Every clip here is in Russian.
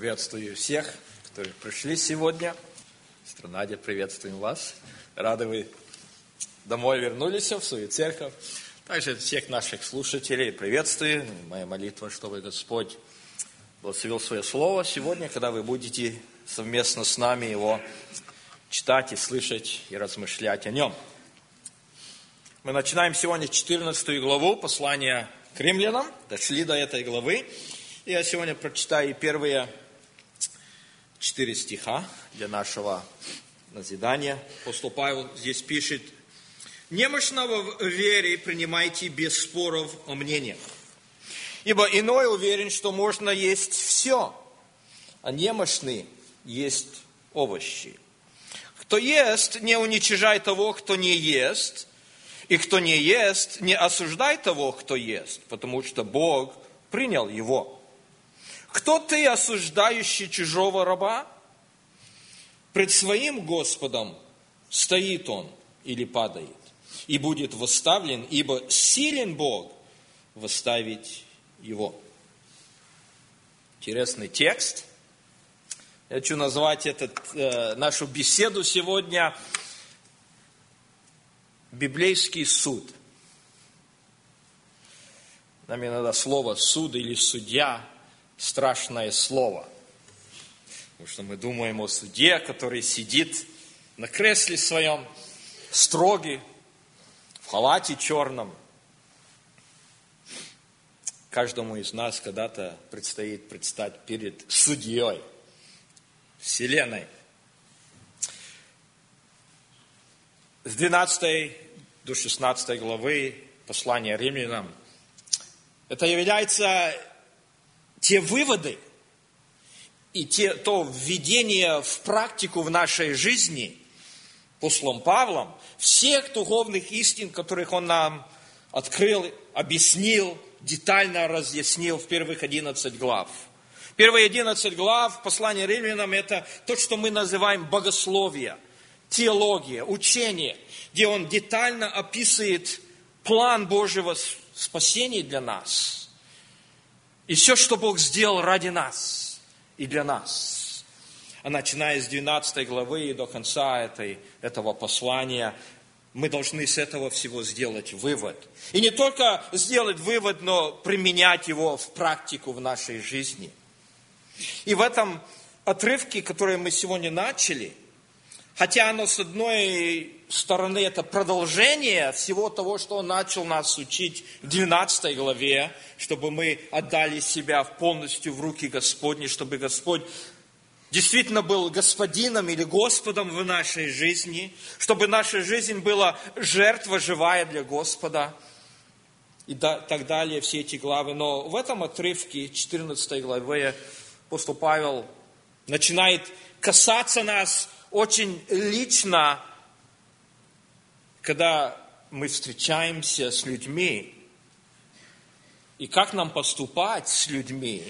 Приветствую всех, которые пришли сегодня. Сестра Надя, приветствуем вас. Рады вы домой вернулись, в свою церковь. Также всех наших слушателей приветствую. Моя молитва, чтобы Господь благословил свое слово сегодня, когда вы будете совместно с нами его читать и слышать и размышлять о нем. Мы начинаем сегодня 14 главу послания к римлянам. Дошли до этой главы. И я сегодня прочитаю первые 4 стиха для нашего назидания. Апостол Павел здесь пишет: «Немощного в вере принимайте без споров о мнениях. Ибо иной уверен, что можно есть все, а немощный есть овощи. Кто ест, не уничижай того, кто не ест, и кто не ест, не осуждай того, кто ест, потому что Бог принял его. Кто ты, осуждающий чужого раба? Пред своим Господом стоит он или падает, и будет восставлен, ибо силен Бог восставить его». Интересный текст. Я хочу назвать нашу беседу сегодня «Библейский суд». Нам иногда слово «суд» или «судья» страшное слово. Потому что мы думаем о судье, который сидит на кресле своем, строгий, в халате черном. Каждому из нас когда-то предстоит предстать перед судьей Вселенной. С 12 до 16 главы послания римлянам это является те выводы и то введение в практику в нашей жизни послом Павлом всех духовных истин, которых он нам открыл, объяснил, детально разъяснил в первых 11 глав. Первые 11 глав послания римлянам – это то, что мы называем богословие, теология, учение, где он детально описывает план Божьего спасения для нас. И все, что Бог сделал ради нас и для нас. А начиная с 12 главы и до конца этого послания, мы должны с этого всего сделать вывод. И не только сделать вывод, но применять его в практику в нашей жизни. И в этом отрывке, который мы сегодня начали, хотя оно с одной стороны это продолжение всего того, что он начал нас учить в 12 главе, чтобы мы отдали себя полностью в руки Господни, чтобы Господь действительно был господином или Господом в нашей жизни, чтобы наша жизнь была жертва живая для Господа и так далее, все эти главы. Но в этом отрывке, 14 главе, апостол Павел начинает касаться нас очень лично, когда мы встречаемся с людьми, и как нам поступать с людьми,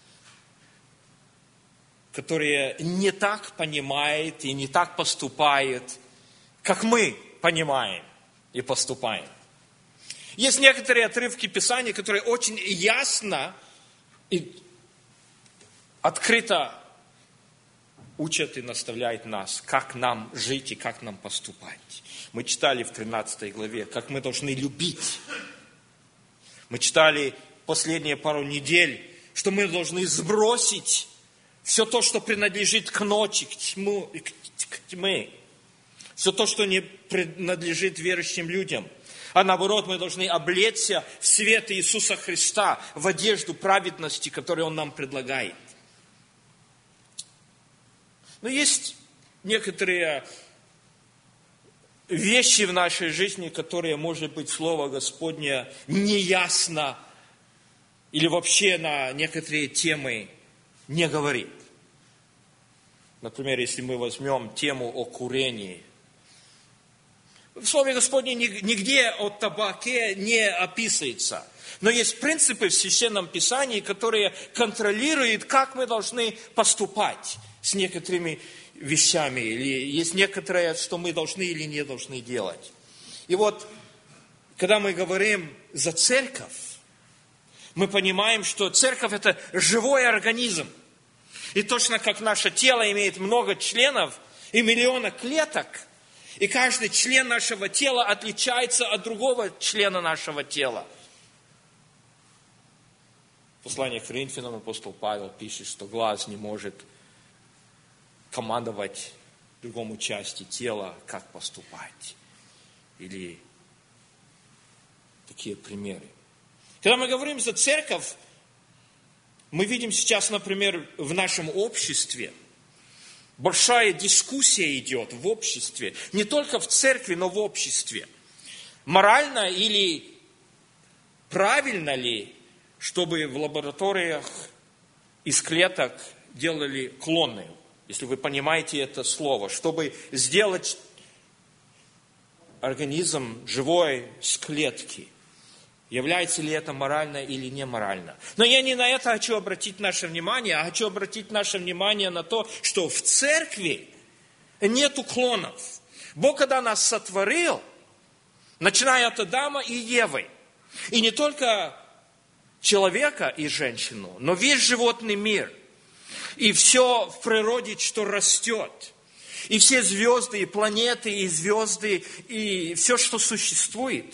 которые не так понимают и не так поступают, как мы понимаем и поступаем. Есть некоторые отрывки Писания, которые очень ясно и открыто учат и наставляют нас, как нам жить и как нам поступать. Мы читали в 13 главе, как мы должны любить. Мы читали последние пару недель, что мы должны сбросить все то, что принадлежит к ночи, к тьме. Все то, что не принадлежит верующим людям. А наоборот, мы должны облечься в свет Иисуса Христа, в одежду праведности, которую Он нам предлагает. Но есть некоторые вещи в нашей жизни, которые, может быть, Слово Господне неясно или вообще на некоторые темы не говорит. Например, если мы возьмем тему о курении. В Слове Господне нигде о табаке не описывается. Но есть принципы в Священном Писании, которые контролируют, как мы должны поступать с некоторыми вещами. Или есть некоторое, что мы должны или не должны делать. И вот, когда мы говорим за церковь, мы понимаем, что церковь – это живой организм. И точно как наше тело имеет много членов и миллионы клеток, и каждый член нашего тела отличается от другого члена нашего тела. В послании к Коринфянам апостол Павел пишет, что глаз не может командовать другому части тела, как поступать. Или такие примеры. Когда мы говорим за церковь, мы видим сейчас, например, в нашем обществе, большая дискуссия идет в обществе, не только в церкви, но в обществе. Морально или правильно ли, чтобы в лабораториях из клеток делали клоны, если вы понимаете это слово, чтобы сделать организм живой с клетки. Является ли это морально или не морально? Но я не на это хочу обратить наше внимание, а хочу обратить наше внимание на то, что в церкви нету клонов. Бог, когда нас сотворил, начиная от Адама и Евы, и не только человека и женщину, но весь животный мир, и все в природе, что растет, и все звезды, и планеты, и звезды, и все, что существует,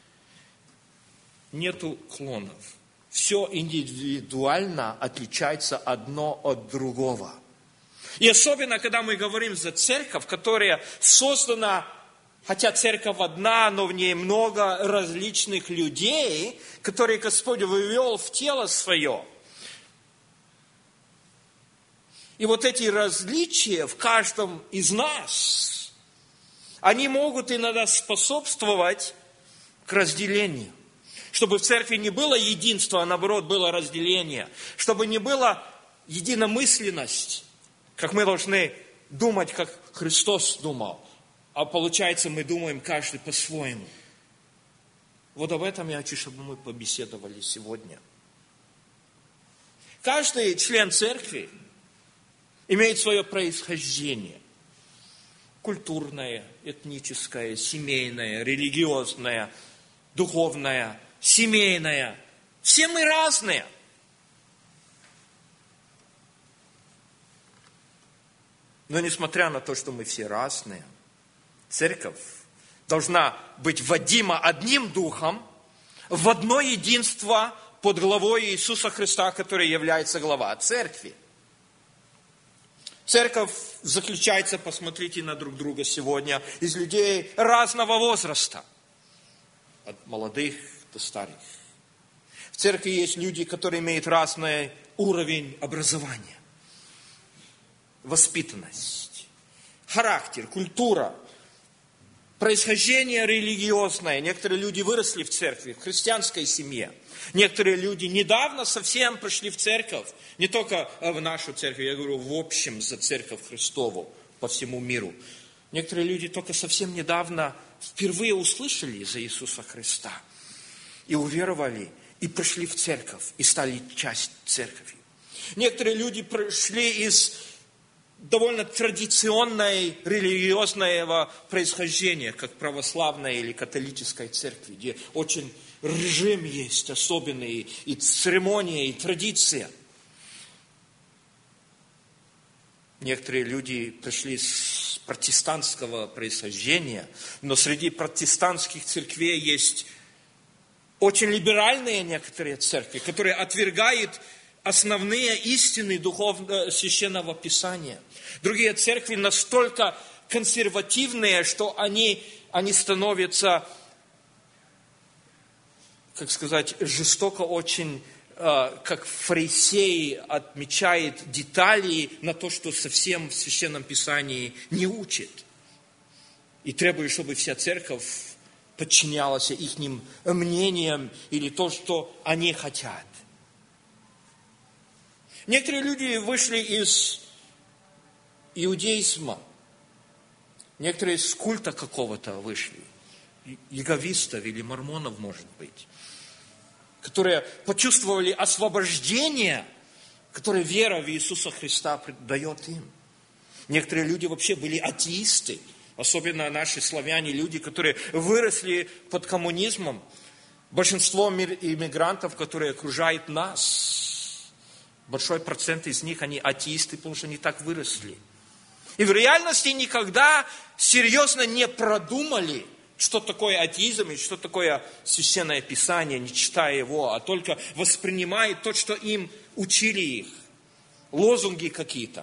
нету клонов. Все индивидуально отличается одно от другого. И особенно, когда мы говорим за церковь, которая создана, хотя церковь одна, но в ней много различных людей, которые Господь вывел в тело свое. И вот эти различия в каждом из нас, они могут иногда способствовать к разделению. Чтобы в церкви не было единства, а наоборот было разделение. Чтобы не было единомысленность, как мы должны думать, как Христос думал. А получается, мы думаем каждый по-своему. Вот об этом я хочу, чтобы мы побеседовали сегодня. Каждый член церкви имеет свое происхождение. Культурное, этническое, семейное, религиозное, духовное, семейное. Все мы разные. Но несмотря на то, что мы все разные, церковь должна быть водима одним духом в одно единство под главой Иисуса Христа, который является глава церкви. Церковь заключается, посмотрите на друг друга сегодня, из людей разного возраста, от молодых до старых. В церкви есть люди, которые имеют разный уровень образования, воспитанность, характер, культура, происхождение религиозное. Некоторые люди выросли в церкви, в христианской семье. Некоторые люди недавно совсем пришли в церковь. Не только в нашу церковь, я говорю в общем за церковь Христову по всему миру. Некоторые люди только совсем недавно впервые услышали за Иисуса Христа. И уверовали, и пришли в церковь, и стали частью церкви. Некоторые люди пришли из довольно традиционной религиозного происхождения, как православной или католической церкви, где очень режим есть особенный, и церемония, и традиция. Некоторые люди пришли с протестантского происхождения, но среди протестантских церквей есть очень либеральные некоторые церкви, которые отвергают основные истины священного Писания. Другие церкви настолько консервативные, что они становятся, как сказать, жестоко очень, как фарисеи отмечают детали на то, что совсем в Священном Писании не учит. И требует, чтобы вся церковь подчинялась их мнениям или то, что они хотят. Некоторые люди вышли из иудеизма. Некоторые из культа какого-то вышли. Иеговистов или мормонов, может быть. Которые почувствовали освобождение, которое вера в Иисуса Христа дает им. Некоторые люди вообще были атеисты. Особенно наши славяне, люди, которые выросли под коммунизмом. Большинство иммигрантов, которые окружают нас, Большой процент из них, они атеисты, потому что они так выросли. И в реальности никогда серьезно не продумали, что такое атеизм и что такое Священное Писание, не читая его, а только воспринимают то, что им учили их. Лозунги какие-то.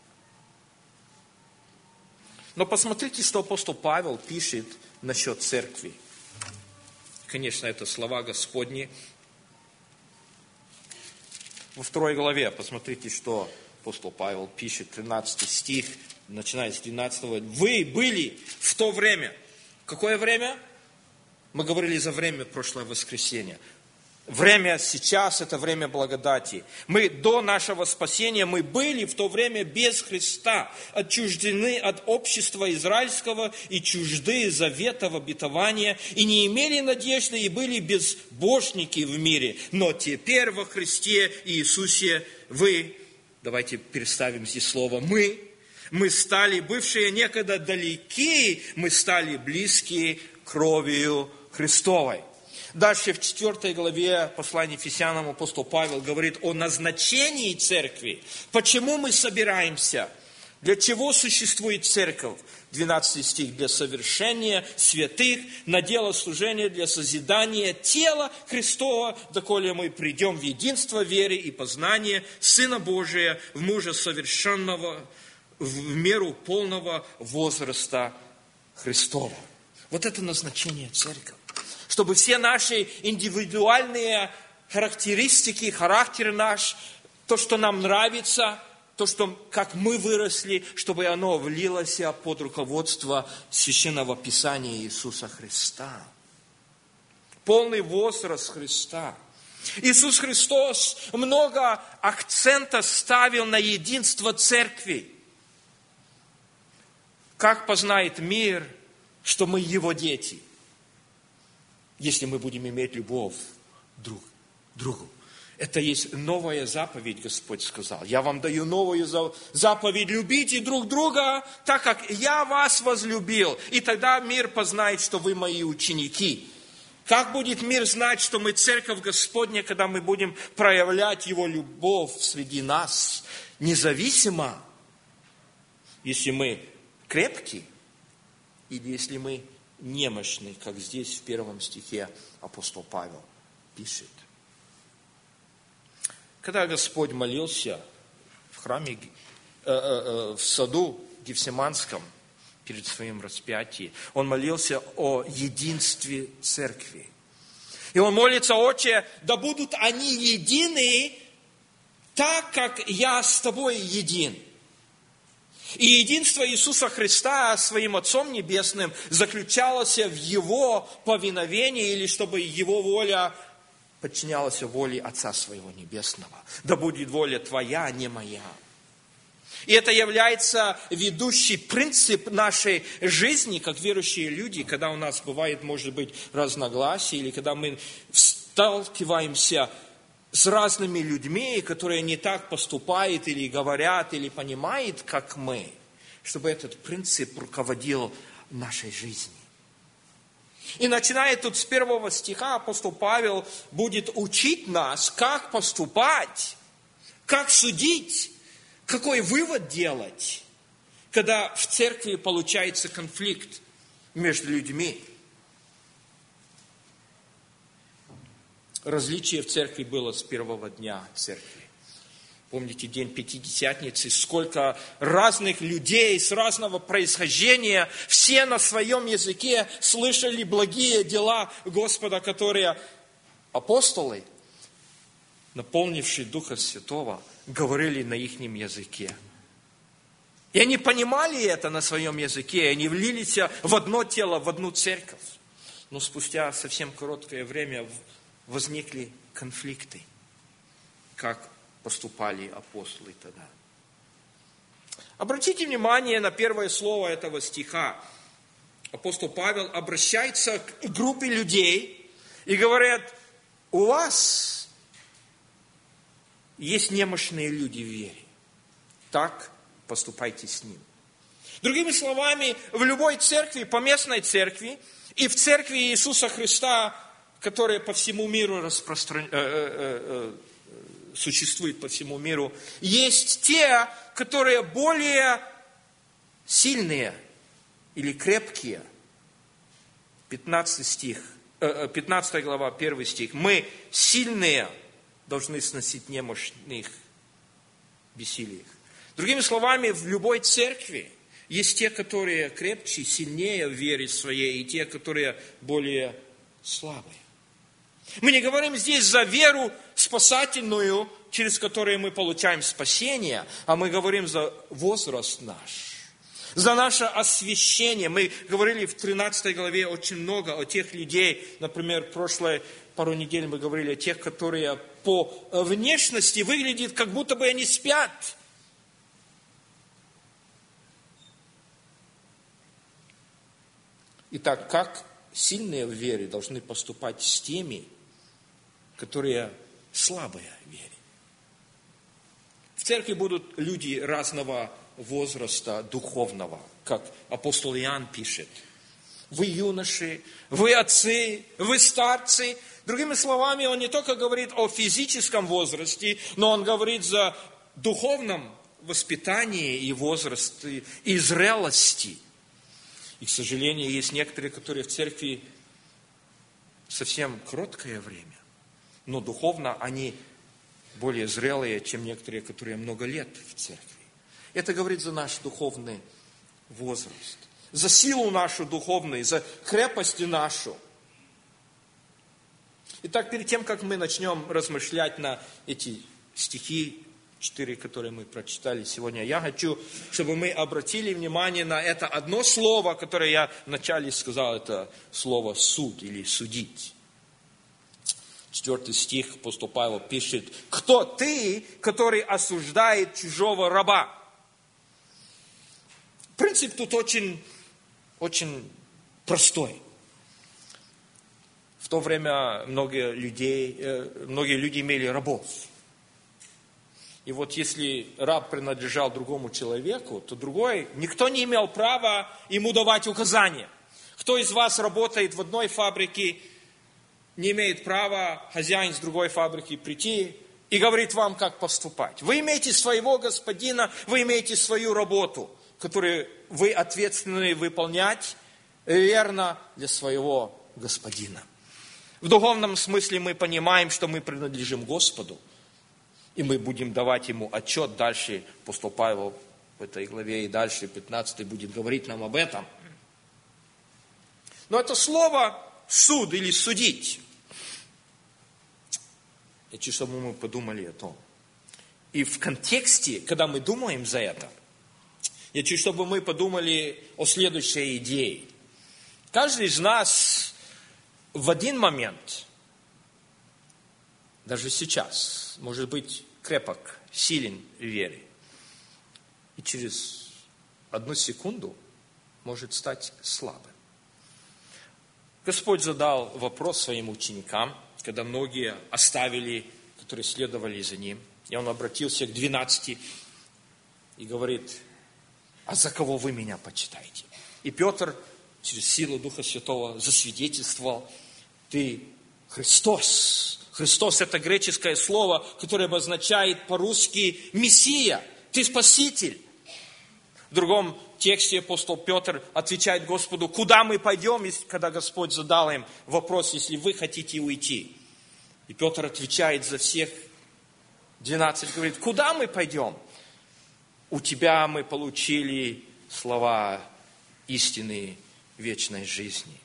Но посмотрите, что апостол Павел пишет насчет церкви. Конечно, это слова Господни. Во 2 главе, посмотрите, что апостол Павел пишет, 13 стих, начиная с 12. Вы были в то время. Какое время? Мы говорили за время прошлое воскресенье. Время сейчас – это время благодати. Мы до нашего спасения, мы были в то время без Христа, отчуждены от общества израильского и чужды заветов обетования, и не имели надежды, и были безбожники в мире. Но теперь во Христе Иисусе вы, давайте переставим здесь слово мы стали, бывшие некогда далеки, мы стали близкие кровью Христовой. Дальше в 4 главе послания Ефесянам апостол Павел говорит о назначении церкви. Почему мы собираемся? Для чего существует церковь? 12 стих. Для совершения святых, на дело служения, для созидания тела Христова, доколе мы придем в единство веры и познания Сына Божия, в мужа совершенного, в меру полного возраста Христова. Вот это назначение церкви. Чтобы все наши индивидуальные характеристики, характер наш, то, что нам нравится, то, что, как мы выросли, чтобы оно влилось под руководство Священного Писания Иисуса Христа. Полный возраст Христа. Иисус Христос много акцента ставил на единство церкви. Как познает мир, что мы Его дети? Если мы будем иметь любовь друг к другу. Это есть новая заповедь, Господь сказал. Я вам даю новую заповедь. Любите друг друга, так как я вас возлюбил. И тогда мир познает, что вы мои ученики. Как будет мир знать, что мы церковь Господня, когда мы будем проявлять Его любовь среди нас? Независимо, если мы крепкие, или если мы немощный, как здесь в 1 стихе апостол Павел пишет. Когда Господь молился в храме, в саду Гефсиманском перед своим распятием, Он молился о единстве церкви. И Он молится: Отче, да будут они едины, так как я с тобой един. И единство Иисуса Христа своим Отцом Небесным заключалось в Его повиновении, или чтобы Его воля подчинялась воле Отца Своего Небесного. Да будет воля Твоя, а не моя. И это является ведущий принцип нашей жизни, как верующие люди, когда у нас бывает, может быть, разногласия, или когда мы сталкиваемся с разными людьми, которые не так поступают, или говорят, или понимают, как мы, чтобы этот принцип руководил нашей жизнью. И начиная тут с 1 стиха, апостол Павел будет учить нас, как поступать, как судить, какой вывод делать, когда в церкви получается конфликт между людьми. Различие в церкви было с первого дня церкви. Помните день Пятидесятницы, сколько разных людей с разного происхождения, все на своем языке слышали благие дела Господа, которые апостолы, наполнившие Духа Святого, говорили на их языке. И они понимали это на своем языке, они влились в одно тело, в одну церковь. Но спустя совсем короткое время возникли конфликты, как поступали апостолы тогда. Обратите внимание на первое слово этого стиха. Апостол Павел обращается к группе людей и говорит: у вас есть немощные люди в вере. Так поступайте с ним. Другими словами, в любой церкви, поместной церкви, и в церкви Иисуса Христа, которая по всему миру существует по всему миру. Есть те, которые более сильные или крепкие. 15 глава, 1 стих. Мы сильные должны сносить немощных бессилиях. Другими словами, в любой церкви есть те, которые крепче, сильнее в вере своей, и те, которые более слабые. Мы не говорим здесь за веру спасательную, через которую мы получаем спасение, а мы говорим за возраст наш, за наше освящение. Мы говорили в 13 главе очень много о тех людей, например, прошлые пару недель мы говорили о тех, которые по внешности выглядят, как будто бы они спят. Итак, как сильные в вере должны поступать с теми, которые слабые в вере? В церкви будут люди разного возраста духовного, как апостол Иоанн пишет. Вы юноши, вы отцы, вы старцы. Другими словами, он не только говорит о физическом возрасте, но он говорит за духовном воспитании и возрасте, и зрелости. И, к сожалению, есть некоторые, которые в церкви совсем короткое время, но духовно они более зрелые, чем некоторые, которые много лет в церкви. Это говорит за наш духовный возраст, за силу нашу духовную, за крепость нашу. Итак, перед тем, как мы начнем размышлять на эти стихи, 4, которые мы прочитали сегодня, я хочу, чтобы мы обратили внимание на это одно слово, которое я вначале сказал, это слово «суд» или «судить». 4 стих апостол Павел пишет: «Кто ты, который осуждает чужого раба?» Принцип тут очень простой. В то время многие люди имели рабов. И вот если раб принадлежал другому человеку, то никто не имел права ему давать указания. Кто из вас работает в одной фабрике, не имеет права хозяин с другой фабрики прийти и говорить вам, как поступать. Вы имеете своего господина, вы имеете свою работу, которую вы ответственны выполнять верно для своего господина. В духовном смысле мы понимаем, что мы принадлежим Господу, и мы будем давать Ему отчет. Дальше апостол Павел в этой главе и дальше 15 будет говорить нам об этом. Но это слово «суд» или «судить». Я хочу, чтобы мы подумали о том. И в контексте, когда мы думаем за это, я хочу, чтобы мы подумали о следующей идее. Каждый из нас в один момент, даже сейчас, может быть крепок, силен в вере. И через 1 секунду может стать слабым. Господь задал вопрос своим ученикам, когда многие оставили, которые следовали за Ним. И Он обратился к 12 и говорит: «А за кого вы меня почитаете?» И Петр через силу Духа Святого засвидетельствовал: «Ты Христос». Христос – это греческое слово, которое обозначает по-русски «Мессия». Ты Спаситель. В другом тексте апостол Петр отвечает Господу: «Куда мы пойдем?» Когда Господь задал им вопрос: «Если вы хотите уйти». И Петр отвечает за всех 12, говорит: «Куда мы пойдем? У тебя мы получили слова истины вечной жизни».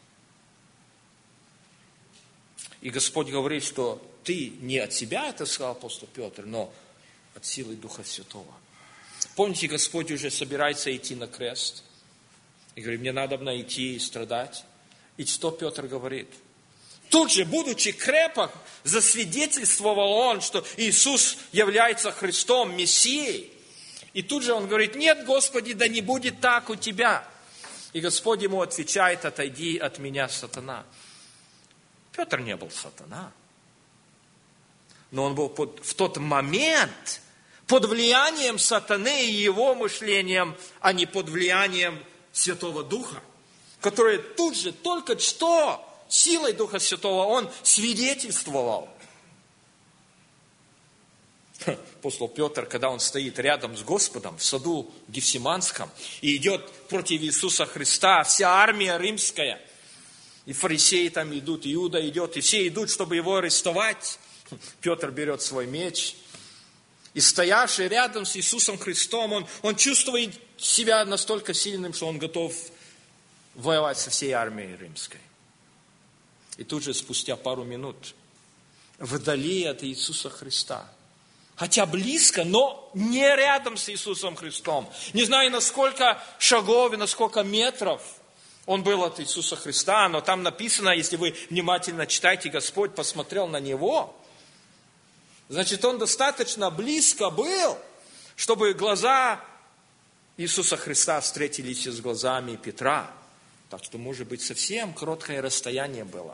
И Господь говорит, что ты не от себя это сказал, апостол Петр, но от силы Духа Святого. Помните, Господь уже собирается идти на крест. И говорит: мне надо идти и страдать. И что Петр говорит? Тут же, будучи крепок, засвидетельствовал он, что Иисус является Христом, Мессией. И тут же он говорит: нет, Господи, да не будет так у тебя. И Господь ему отвечает: отойди от меня, сатана. Петр не был сатана. Но он был в тот момент под влиянием сатаны и его мышлением, а не под влиянием Святого Духа, который тут же, только что, силой Духа Святого он свидетельствовал. Апостол Петр, когда он стоит рядом с Господом в саду Гефсиманском и идет против Иисуса Христа, вся армия римская, и фарисеи там идут, Иуда идет, и все идут, чтобы его арестовать. Петр берет свой меч, и стоявший рядом с Иисусом Христом, он чувствует себя настолько сильным, что он готов воевать со всей армией римской. И тут же, спустя пару минут, вдали от Иисуса Христа, хотя близко, но не рядом с Иисусом Христом. Не знаю, на сколько шагов и на сколько метров он был от Иисуса Христа, но там написано, если вы внимательно читаете, Господь посмотрел на него. Значит, он достаточно близко был, чтобы глаза Иисуса Христа встретились с глазами Петра. Так что, может быть, совсем короткое расстояние было.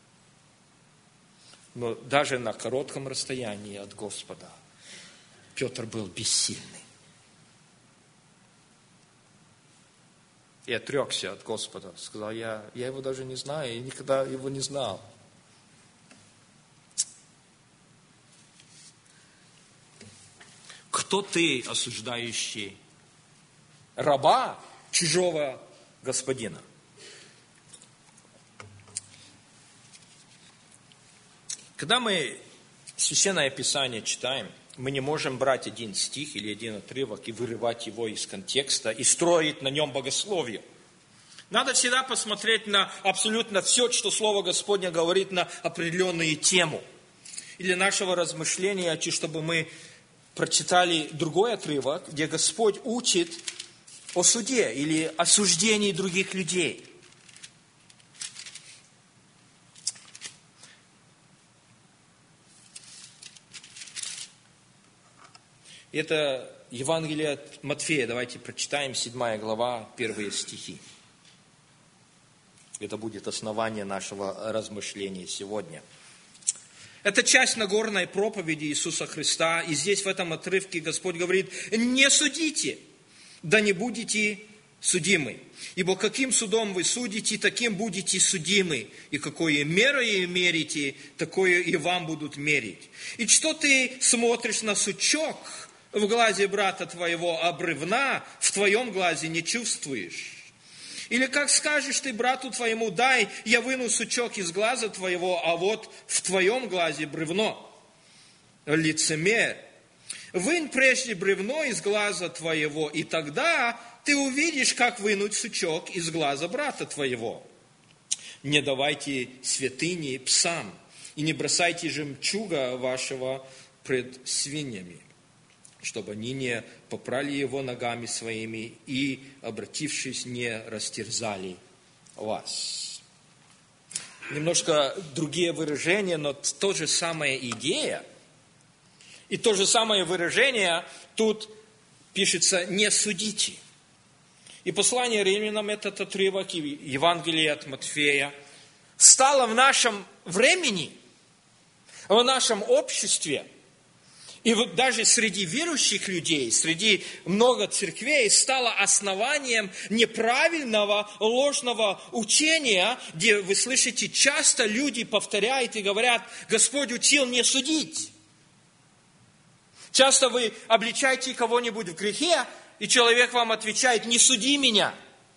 Но даже на коротком расстоянии от Господа Петр был бессильный. И отрекся от Господа. Сказал, я его даже не знаю, и никогда его не знал. Кто ты, осуждающий раба чужого господина? Когда мы Священное Писание читаем, мы не можем брать один стих или один отрывок и вырывать его из контекста и строить на нем богословие. Надо всегда посмотреть на абсолютно все, что Слово Господне говорит на определенную тему. И для нашего размышления я хочу, чтобы мы прочитали другой отрывок, где Господь учит о суде или осуждении других людей. Это Евангелие от Матфея. Давайте прочитаем 7 глава, первые стихи. Это будет основание нашего размышления сегодня. Это часть Нагорной проповеди Иисуса Христа. И здесь в этом отрывке Господь говорит, не судите, да не будете судимы. Ибо каким судом вы судите, таким будете судимы. И какое мерой мерите, такое и вам будут мерить. И что ты смотришь на сучок в глазе брата твоего, а бревна в твоем глазе не чувствуешь? Или как скажешь ты брату твоему, дай, я выну сучок из глаза твоего, а вот в твоем глазе бревно. Лицемер. Вынь прежде бревно из глаза твоего, и тогда ты увидишь, как вынуть сучок из глаза брата твоего. Не давайте святыни псам, и не бросайте жемчуга вашего пред свиньями, чтобы они не попрали его ногами своими и, обратившись, не растерзали вас. Немножко другие выражения, но та же самая идея. И то же самое выражение тут пишется «не судите». И послание римлянам, этот отрывок, и Евангелие от Матфея, стало в нашем времени, в нашем обществе, и вот даже среди верующих людей, среди много церквей, стало основанием неправильного, ложного учения, где вы слышите, часто люди повторяют и говорят, Господь учил не судить. Часто вы обличаете кого-нибудь в грехе, и человек вам отвечает, не суди меня.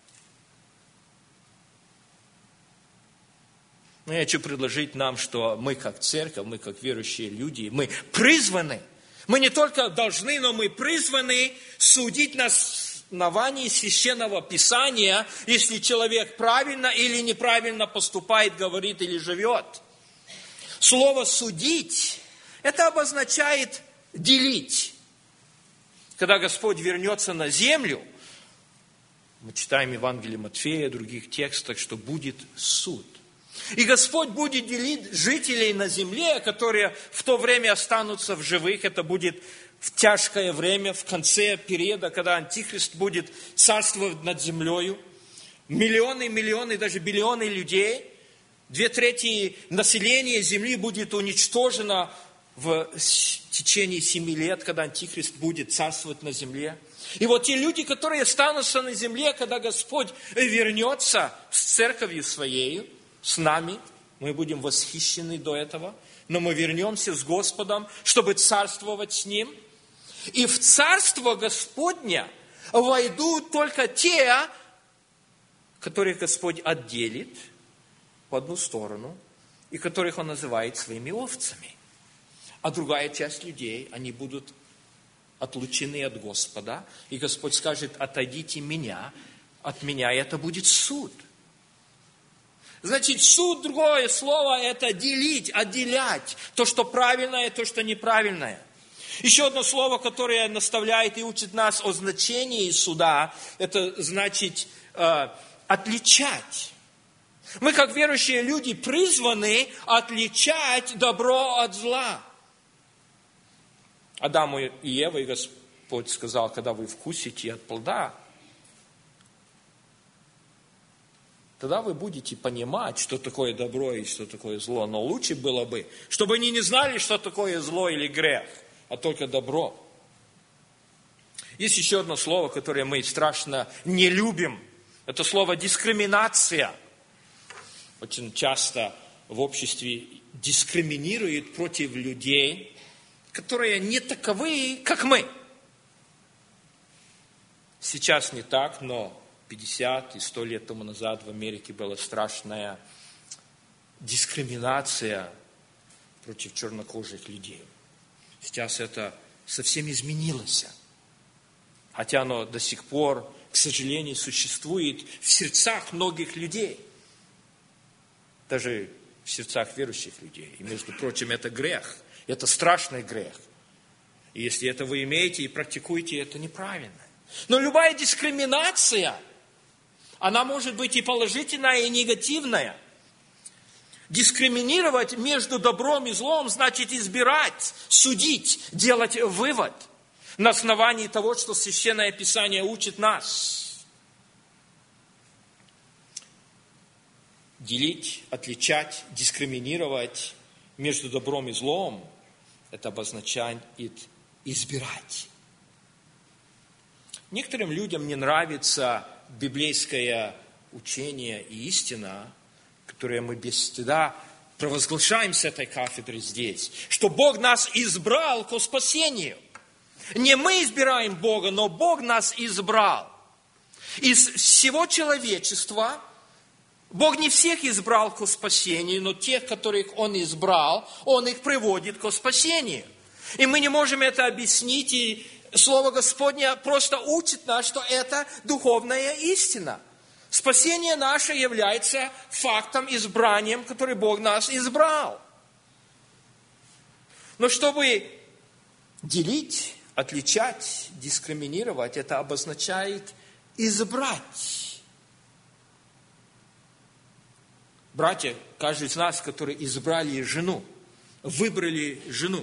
Но я хочу предложить нам, что мы как церковь, мы как верующие люди, мы призваны. Мы не только должны, но мы призваны судить на основании Священного Писания, если человек правильно или неправильно поступает, говорит или живет. Слово «судить» это обозначает делить. Когда Господь вернется на землю, мы читаем Евангелие Матфея, других текстах, что будет суд. И Господь будет делить жителей на земле, которые в то время останутся в живых. Это будет в тяжкое время, в конце периода, когда Антихрист будет царствовать над землей. Миллионы, даже биллионы людей. 2/3 населения земли будет уничтожено в течение 7 лет, когда Антихрист будет царствовать на земле. И вот те люди, которые останутся на земле, когда Господь вернется с церковью своей, с нами, мы будем восхищены до этого, но мы вернемся с Господом, чтобы царствовать с Ним. И в Царство Господня войдут только те, которых Господь отделит по одну сторону, и которых Он называет своими овцами. А другая часть людей, они будут отлучены от Господа, и Господь скажет: отойдите от меня, и это будет суд. Значит, суд, другое слово, это делить, отделять то, что правильное, то, что неправильное. Еще одно слово, которое наставляет и учит нас о значении суда, это значит отличать. Мы, как верующие люди, призваны отличать добро от зла. Адаму и Еве Господь сказал: когда вы вкусите от плода, тогда вы будете понимать, что такое добро и что такое зло. Но лучше было бы, чтобы они не знали, что такое зло или грех, а только добро. Есть еще одно слово, которое мы страшно не любим. Это слово дискриминация. Очень часто в обществе дискриминируют против людей, которые не таковы, как мы. Сейчас не так, но 50 и 100 лет тому назад в Америке была страшная дискриминация против чернокожих людей. Сейчас это совсем изменилось. Хотя оно до сих пор, к сожалению, существует в сердцах многих людей. Даже в сердцах верующих людей. И, между прочим, это грех. Это страшный грех. И если это вы имеете и практикуете, это неправильно. Но любая дискриминация, она может быть и положительная, и негативная. Дискриминировать между добром и злом значит избирать, судить, делать вывод на основании того, что Священное Писание учит нас. Делить, отличать, дискриминировать между добром и злом – это обозначает избирать. Некоторым людям не нравится библейское учение и истина, которые мы без стыда провозглашаем с этой кафедры здесь, что Бог нас избрал ко спасению. Не мы избираем Бога, но Бог нас избрал. Из всего человечества Бог не всех избрал ко спасению, но тех, которых Он избрал, Он их приводит ко спасению. И мы не можем это объяснить, и Слово Господне просто учит нас, что это духовная истина. Спасение наше является фактом, избранием, который Бог нас избрал. Но чтобы делить, отличать, дискриминировать, это обозначает избрать. Братья, каждый из нас, которые избрали жену, выбрали жену,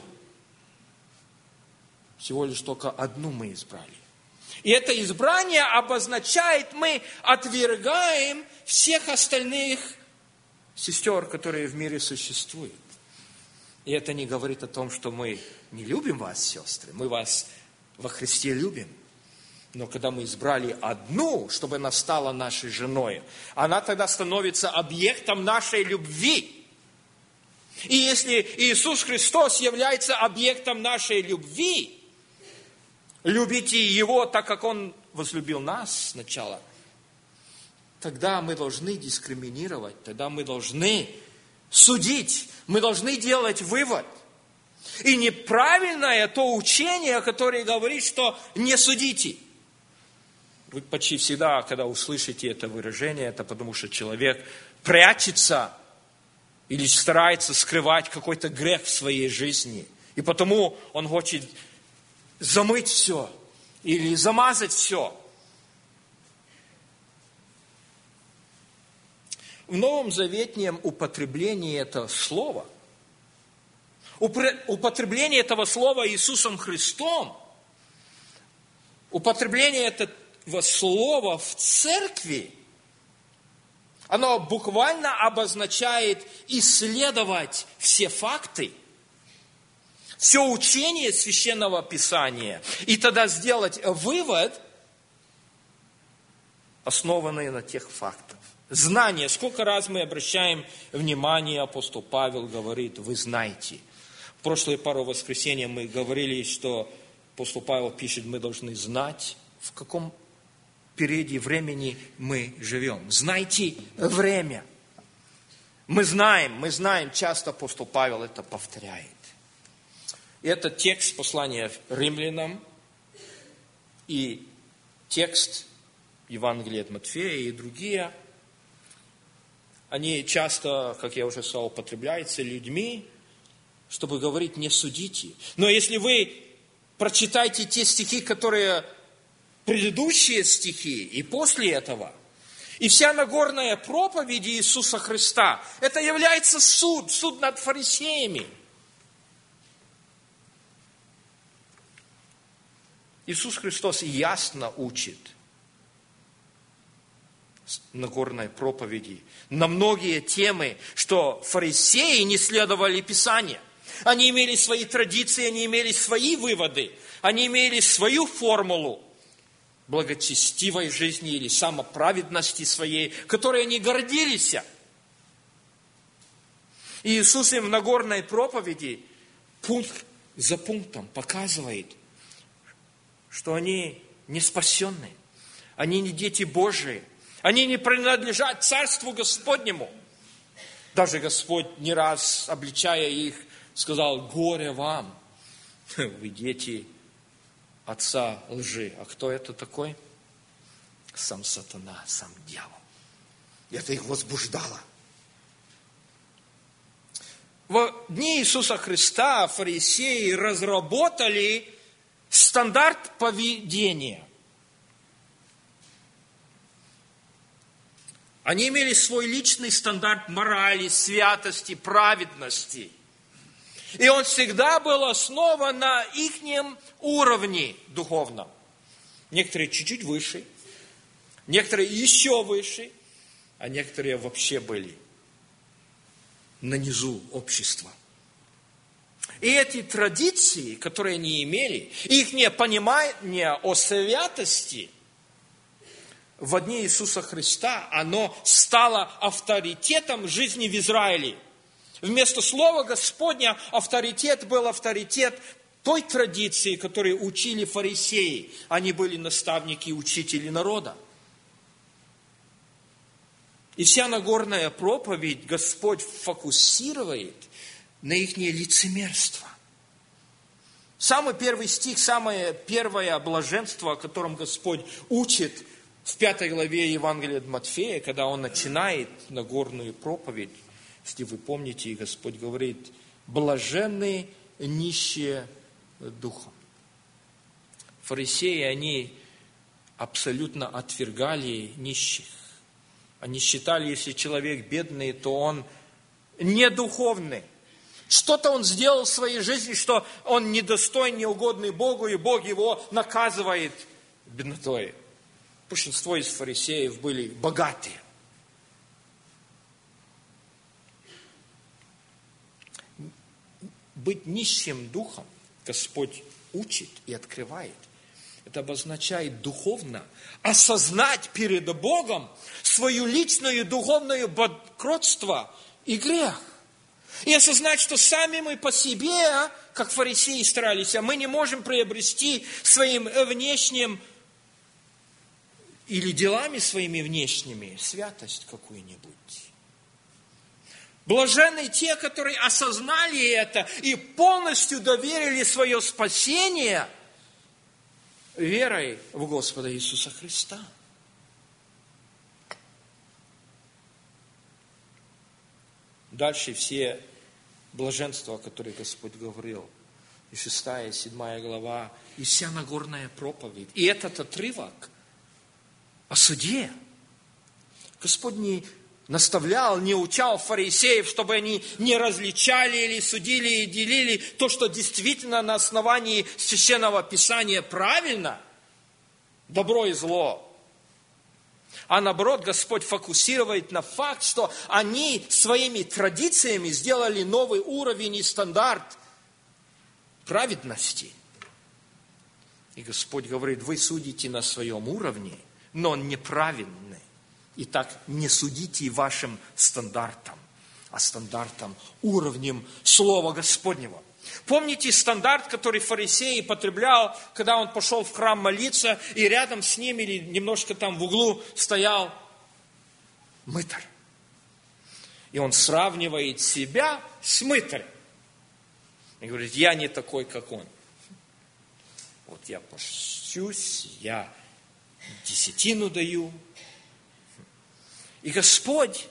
всего лишь только одну мы избрали. И это избрание обозначает, мы отвергаем всех остальных сестер, которые в мире существуют. И это не говорит о том, что мы не любим вас, сестры. Мы вас во Христе любим. Но когда мы избрали одну, чтобы она стала нашей женой, она тогда становится объектом нашей любви. И если Иисус Христос является объектом нашей любви, любите Его так, как Он возлюбил нас сначала, тогда мы должны дискриминировать, тогда мы должны судить, мы должны делать вывод. И неправильное то учение, которое говорит, что не судите. Вы почти всегда, когда услышите это выражение, это потому что человек прячется или старается скрывать какой-то грех в своей жизни. И потому он хочет замыть все или замазать все. В Новом Заветнем употреблении этого слова, употребление этого слова Иисусом Христом, употребление этого слова в церкви, оно буквально обозначает исследовать все факты, все учение Священного Писания, и тогда сделать вывод, основанный на тех фактах. Знание. Сколько раз мы обращаем внимание, апостол Павел говорит, вы знаете. В прошлые пару воскресений мы говорили, что апостол Павел пишет, мы должны знать, в каком периоде времени мы живем. Знайте время. Мы знаем, часто апостол Павел это повторяет. И это текст послания римлянам и текст Евангелия от Матфея и другие. Они часто, как я уже сказал, употребляются людьми, чтобы говорить «не судите». Но если вы прочитаете те стихи, которые предыдущие стихи, и после этого, и вся Нагорная проповедь Иисуса Христа, это является суд над фарисеями. Иисус Христос ясно учит Нагорной проповеди на многие темы, что фарисеи не следовали Писанию. Они имели свои традиции, они имели свои выводы, они имели свою формулу благочестивой жизни или самоправедности своей, которой они гордились. И Иисус им в Нагорной проповеди пункт за пунктом показывает, что они не спасенны, они не дети Божии, они не принадлежат Царству Господнему. Даже Господь не раз, обличая их, сказал, горе вам, вы дети отца лжи. А кто это такой? Сам сатана, сам дьявол. И это их возбуждало. В дни Иисуса Христа фарисеи разработали стандарт поведения. Они имели свой личный стандарт морали, святости, праведности. И он всегда был основан на ихнем уровне духовном. Некоторые чуть-чуть выше, некоторые еще выше, а некоторые вообще были на низу общества. И эти традиции, которые они имели, их непонимание о святости в дни Иисуса Христа, оно стало авторитетом жизни в Израиле. Вместо слова Господня авторитет был авторитет той традиции, которую учили фарисеи. Они были наставники и учители народа. И вся Нагорная проповедь Господь фокусирует на их лицемерство. Самый первый стих, самое первое блаженство, о котором Господь учит в 5 главе Евангелия от Матфея, когда Он начинает Нагорную проповедь, если вы помните, Господь говорит, блаженны нищие духом. Фарисеи, они абсолютно отвергали нищих. Они считали, если человек бедный, то он не духовный. Что-то он сделал в своей жизни, что он недостоин, неугодный Богу, и Бог его наказывает беднотой. Большинство из фарисеев были богатые. Быть нищим духом Господь учит и открывает. Это обозначает духовно осознать перед Богом свою личную духовное банкротство и грех. И осознать, что сами мы по себе, как фарисеи старались, а мы не можем приобрести своим внешним или делами своими внешними святость какую-нибудь. Блаженны те, которые осознали это и полностью доверили свое спасение верой в Господа Иисуса Христа. Дальше все блаженства, о которых Господь говорил, и 6, и 7 глава, и вся Нагорная проповедь. И этот отрывок о суде. Господь не наставлял, не учал фарисеев, чтобы они не различали или судили и делили то, что действительно на основании Священного Писания правильно, добро и зло. А наоборот, Господь фокусирует на факт, что они своими традициями сделали новый уровень и стандарт праведности. И Господь говорит, вы судите на своем уровне, но он неправедный. Итак, не судите вашим стандартом, а стандартом, уровнем Слова Господнего. Помните стандарт, который фарисей потреблял, когда он пошел в храм молиться, и рядом с ним или немножко там в углу стоял мытарь. И он сравнивает себя с мытарем. И говорит, я не такой, как он. Вот я постюсь, я десятину даю. И Господь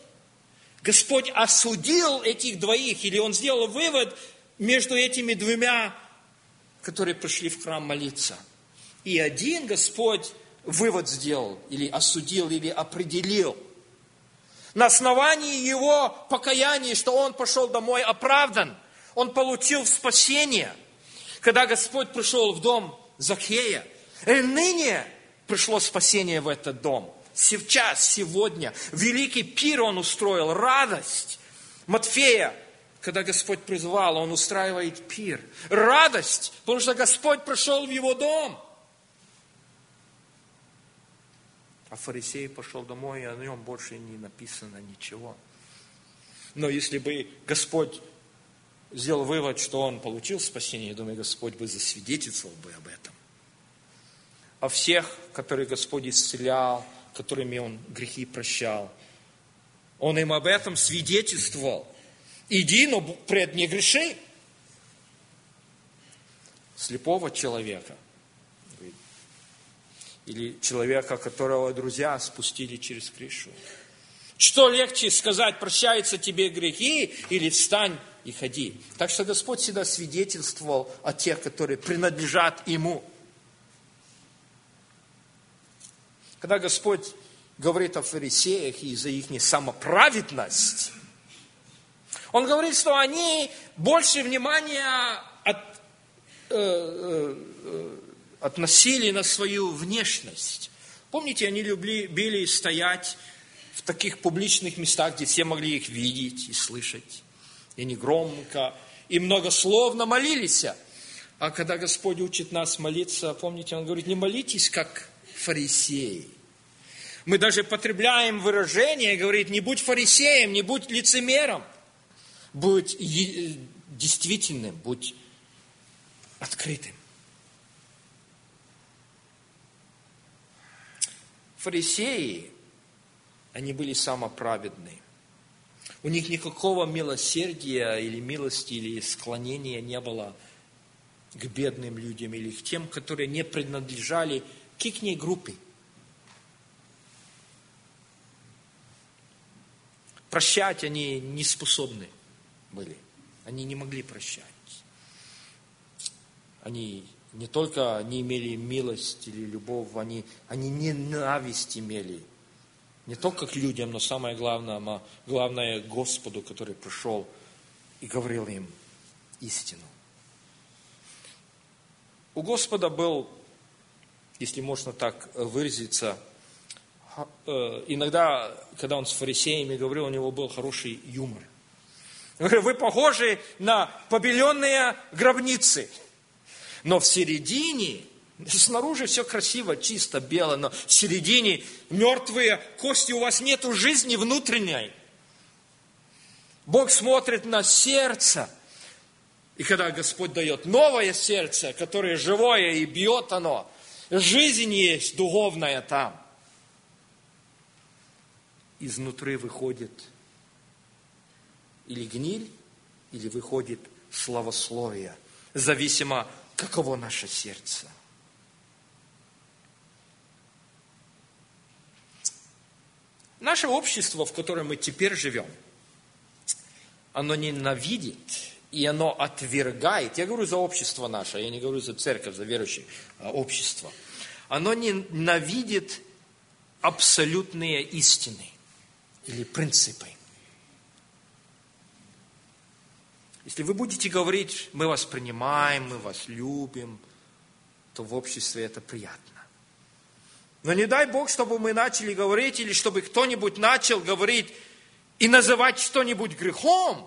осудил этих двоих, или Он сделал вывод между этими двумя, которые пришли в храм молиться. И один Господь вывод сделал, или осудил, или определил. На основании его покаяния, что он пошел домой оправдан, он получил спасение. Когда Господь пришел в дом Закхея, и ныне пришло спасение в этот дом. Сейчас, сегодня, великий пир он устроил, радость. Матфея, когда Господь призвал, он устраивает пир. Радость, потому что Господь пришел в его дом. А фарисей пошел домой, и о нем больше не написано ничего. Но если бы Господь сделал вывод, что он получил спасение, я думаю, Господь бы засвидетельствовал бы об этом. О всех, которых Господь исцелял, которыми Он грехи прощал. Он им об этом свидетельствовал. Иди, но пред не греши. Слепого человека. Или человека, которого друзья спустили через крышу. Что легче сказать, прощаются тебе грехи, или встань и ходи. Так что Господь всегда свидетельствовал о тех, которые принадлежат Ему. Когда Господь говорит о фарисеях и за их самоправедность, Он говорит, что они больше внимания относили на свою внешность. Помните, они любили стоять в таких публичных местах, где все могли их видеть и слышать. И не громко, и многословно молились. А когда Господь учит нас молиться, помните, Он говорит, не молитесь, как фарисеи. Мы даже потребляем выражение, говорит, не будь фарисеем, не будь лицемером. Будь действительным, будь открытым. Фарисеи, они были самоправедны. У них никакого милосердия или милости, или склонения не было к бедным людям или к тем, которые не принадлежали к их группе. Прощать они не способны были. Они не могли прощать. Они не только не имели милость или любовь, они ненависть имели. Не только к людям, но самое главное к Господу, который пришел и говорил им истину. У Господа был, если можно так выразиться, иногда, когда он с фарисеями говорил, у него был хороший юмор. Он говорит, вы похожи на побеленные гробницы. Но в середине, снаружи все красиво, чисто, бело, но в середине мертвые кости, у вас нету жизни внутренней. Бог смотрит на сердце. И когда Господь дает новое сердце, которое живое и бьет оно, жизнь есть духовная там. Изнутри выходит или гниль, или выходит славословие, зависимо, каково наше сердце. Наше общество, в котором мы теперь живем, оно ненавидит и оно отвергает. Я говорю за общество наше, я не говорю за церковь, за верующее общество. Оно ненавидит абсолютные истины или принципы. Если вы будете говорить, мы вас принимаем, мы вас любим, то в обществе это приятно. Но не дай Бог, чтобы мы начали говорить, или чтобы кто-нибудь начал говорить и называть что-нибудь грехом,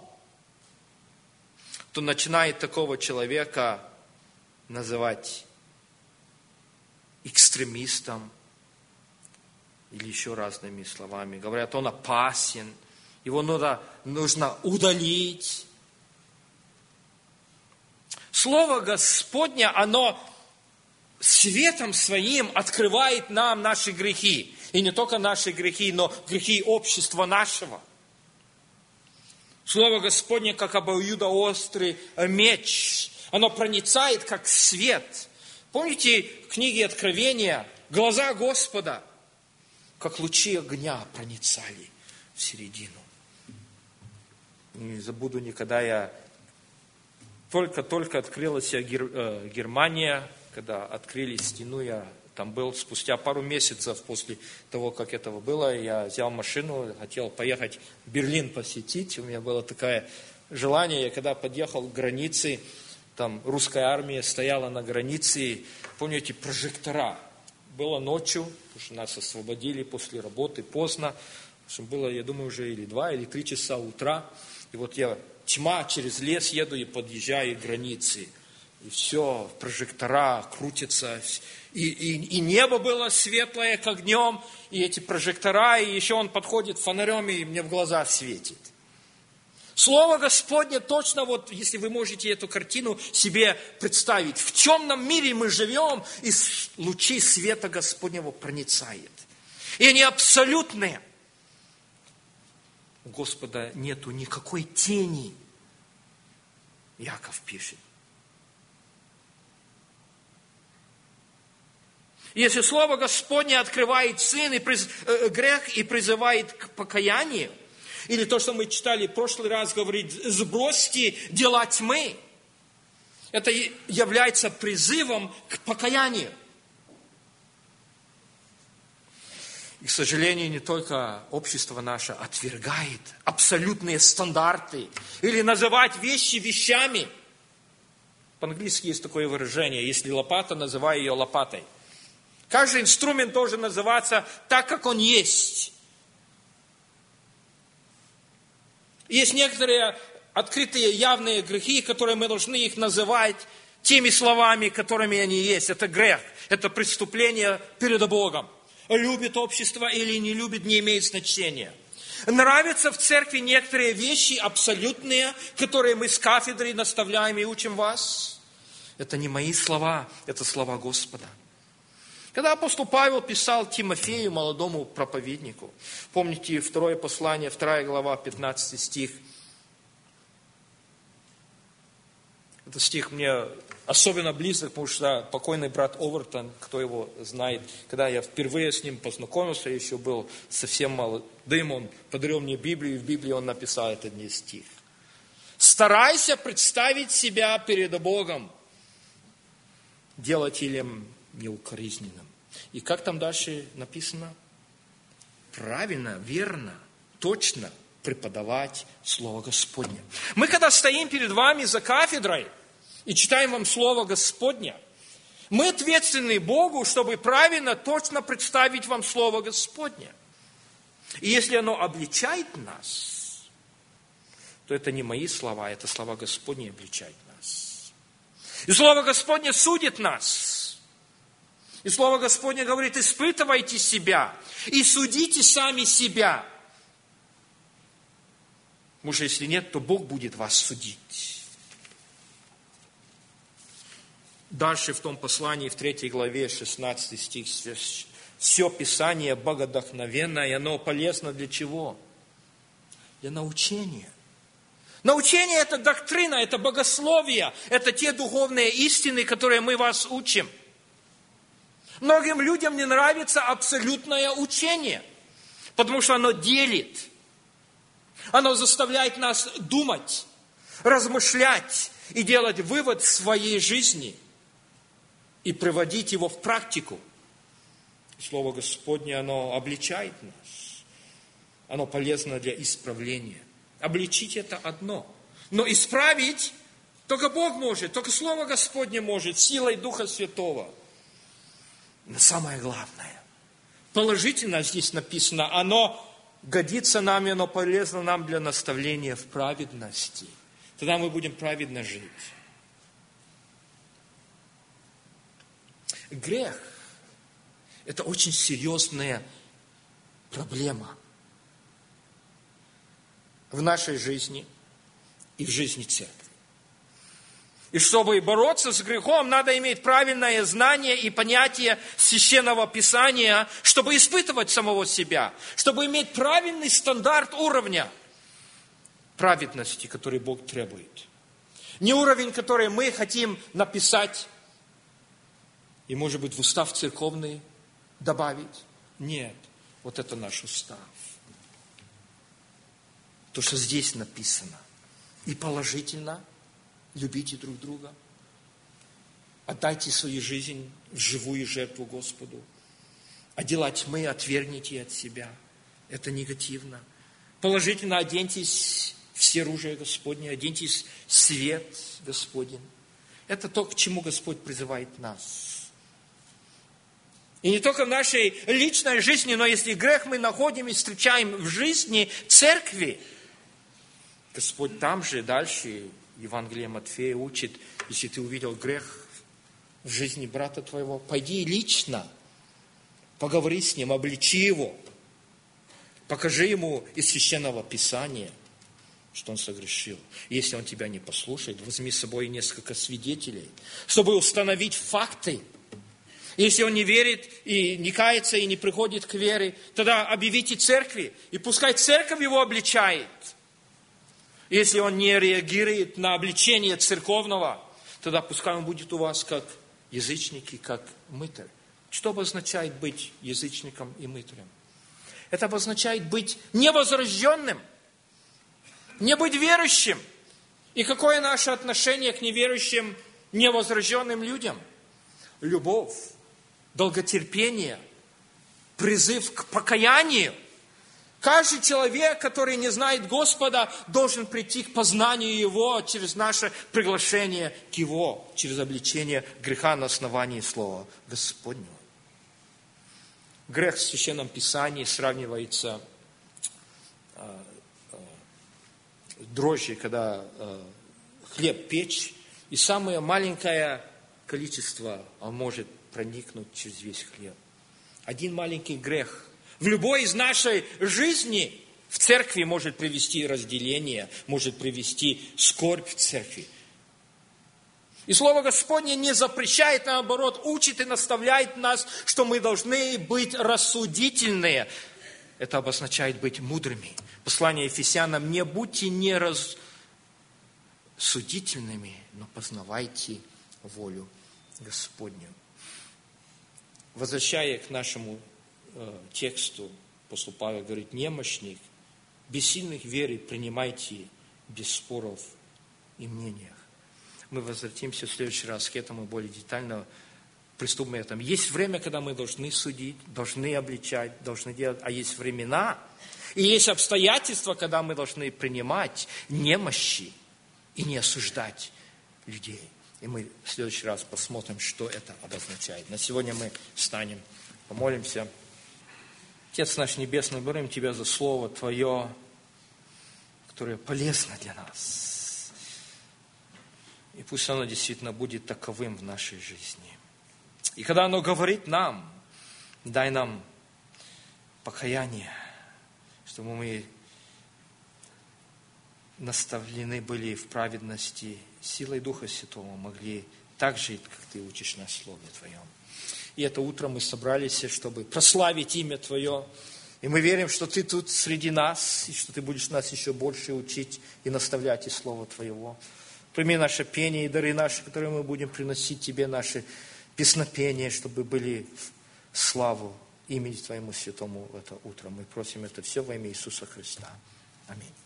то начинает такого человека называть экстремистом, или еще разными словами. Говорят, он опасен, его нужно удалить. Слово Господне, оно светом своим открывает нам наши грехи. И не только наши грехи, но грехи общества нашего. Слово Господне, как обоюдоострый меч, оно проницает, как свет. Помните в книге Откровения, глаза Господа, как лучи огня проницали в середину. Не забуду никогда, я только открылась Германия, когда открыли стену, я там был спустя пару месяцев после того, как этого было, я взял машину, хотел поехать в Берлин посетить, у меня было такое желание, я когда подъехал к границе, там русская армия стояла на границе, помните, прожектора, было ночью, потому что нас освободили после работы поздно, что было, я думаю, уже или 2, или 3 часа утра, и вот я тьма, через лес еду и подъезжаю к границе. И все, прожектора крутятся. И небо было светлое, как днем. И эти прожектора, и еще он подходит фонарем, и мне в глаза светит. Слово Господне точно, вот если вы можете эту картину себе представить. В темном мире мы живем, и лучи света Господнего проницает. И они абсолютные. У Господа нету никакой тени. Яков пишет. Если Слово Господне открывает грех и призывает к покаянию, или то, что мы читали в прошлый раз, говорит, сбросьте дела тьмы, это является призывом к покаянию. И, к сожалению, не только общество наше отвергает абсолютные стандарты или называть вещи вещами. По-английски есть такое выражение, если лопата, называй ее лопатой. Каждый инструмент должен называться так, как он есть. Есть некоторые открытые явные грехи, которые мы должны их называть теми словами, которыми они есть. Это грех, это преступление перед Богом. Любит общество или не любит, не имеет значения. Нравятся в церкви некоторые вещи абсолютные, которые мы с кафедры наставляем и учим вас. Это не мои слова, это слова Господа. Когда апостол Павел писал Тимофею, молодому проповеднику, помните 2 послание, 2 глава, 15 стих. Этот стих мне особенно близок, потому что покойный брат Овертон, кто его знает, когда я впервые с ним познакомился, еще был совсем молодым, он подарил мне Библию, и в Библии он написал этот стих. «Старайся представить себя перед Богом делателем неукоризненным». И как там дальше написано? Правильно, верно, точно преподавать Слово Господне. Мы когда стоим перед вами за кафедрой и читаем вам Слово Господне, мы ответственны Богу, чтобы правильно, точно представить вам Слово Господне. И если оно обличает нас, то это не мои слова, это слова Господни обличают нас. И Слово Господне судит нас. И Слово Господне говорит, испытывайте себя и судите сами себя. Потому что если нет, то Бог будет вас судить. Дальше в том послании, в 3 главе, 16 стих, все Писание богодохновенно, и оно полезно для чего? Для научения. Научение – это доктрина, это богословие, это те духовные истины, которые мы вас учим. Многим людям не нравится абсолютное учение, потому что оно делит. Оно заставляет нас думать, размышлять и делать вывод в своей жизни и приводить его в практику. Слово Господне, оно обличает нас. Оно полезно для исправления. Обличить это одно. Но исправить только Бог может, только Слово Господне может, силой Духа Святого. Но самое главное, положительно здесь написано, оно годится нам, и оно полезно нам для наставления в праведности. Тогда мы будем праведно жить. Грех – это очень серьезное проблема в нашей жизни и в жизни церкви. И чтобы бороться с грехом, надо иметь правильное знание и понятие Священного Писания, чтобы испытывать самого себя, чтобы иметь правильный стандарт уровня праведности, который Бог требует. Не уровень, который мы хотим написать и, может быть, в устав церковный добавить. Нет, вот это наш устав. То, что здесь написано. И положительно любите друг друга. Отдайте свою жизнь в живую жертву Господу. А дела тьмы отвергните от себя. Это негативно. Положительно оденьтесь все оружие Господне, оденьтесь в свет Господень. Это то, к чему Господь призывает нас. И не только в нашей личной жизни, но если грех мы находим и встречаем в жизни церкви, Господь там же дальше, Евангелие Матфея учит, если ты увидел грех в жизни брата твоего, пойди лично, поговори с ним, обличи его, покажи ему из Священного Писания, что он согрешил. Если он тебя не послушает, возьми с собой несколько свидетелей, чтобы установить факты. Если он не верит и не кается, и не приходит к вере, тогда объявите церкви, и пускай церковь его обличает. Если он не реагирует на обличение церковного, тогда пускай он будет у вас как язычник и как мытарь. Что обозначает быть язычником и мытарем? Это обозначает быть невозрожденным, не быть верующим. И какое наше отношение к неверующим, невозрожденным людям? Любовь, долготерпение, призыв к покаянию. Каждый человек, который не знает Господа, должен прийти к познанию Его через наше приглашение к Его, через обличение греха на основании Слова Господнего. Грех в Священном Писании сравнивается дрожжи, когда хлеб печь, и самое маленькое количество он может проникнуть через весь хлеб. Один маленький грех в любой из нашей жизни в церкви может привести разделение, может привести скорбь в церкви. И Слово Господне не запрещает, наоборот, учит и наставляет нас, что мы должны быть рассудительные. Это обозначает быть мудрыми. Послание Ефесянам: не будьте нерассудительными, но познавайте волю Господню. Возвращая к нашему тексту, апостол Павел говорит: немощных, бессильных веры принимайте без споров и мнениях. Мы возвратимся в следующий раз к этому более детально, приступим к этому. Есть время, когда мы должны судить, должны обличать, должны делать, а есть времена, и есть обстоятельства, когда мы должны принимать немощи и не осуждать людей. И мы в следующий раз посмотрим, что это обозначает. На сегодня мы встанем, помолимся. Отец наш Небесный, благодарим Тебя за Слово Твое, которое полезно для нас. И пусть оно действительно будет таковым в нашей жизни. И когда оно говорит нам, дай нам покаяние, чтобы мы наставлены были в праведности, силой Духа Святого могли так жить, как Ты учишь нас в Слове Твоем. И это утро мы собрались, чтобы прославить имя Твое. И мы верим, что Ты тут среди нас, и что Ты будешь нас еще больше учить и наставлять из Слова Твоего. Прими наше пение и дары наши, которые мы будем приносить Тебе, наши песнопения, чтобы были в славу имени Твоему Святому в это утро. Мы просим это все во имя Иисуса Христа. Аминь.